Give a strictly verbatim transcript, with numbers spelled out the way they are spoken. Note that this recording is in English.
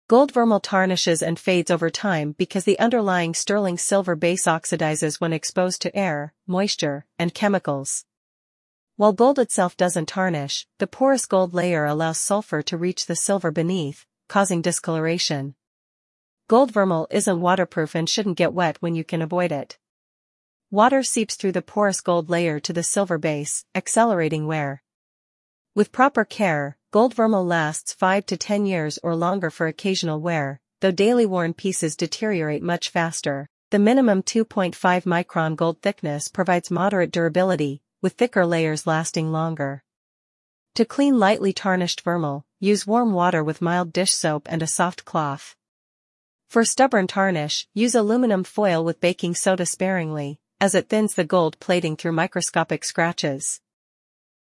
Gold vermeil tarnishes and fades over time because the underlying sterling silver base oxidizes when exposed to air, moisture, and chemicals. While gold itself doesn't tarnish, the porous gold layer allows sulfur to reach the silver beneath, causing discoloration. Gold vermeil isn't waterproof and shouldn't get wet when you can avoid it. Water seeps through the porous gold layer to the silver base, accelerating wear. With proper care, gold vermeil lasts five to ten years or longer for occasional wear, though daily worn pieces deteriorate much faster. The minimum two point five micron gold thickness provides moderate durability, with thicker layers lasting longer. To clean lightly tarnished vermeil, use warm water with mild dish soap and a soft cloth. For stubborn tarnish, use aluminum foil with baking soda sparingly, as it thins the gold plating through microscopic scratches.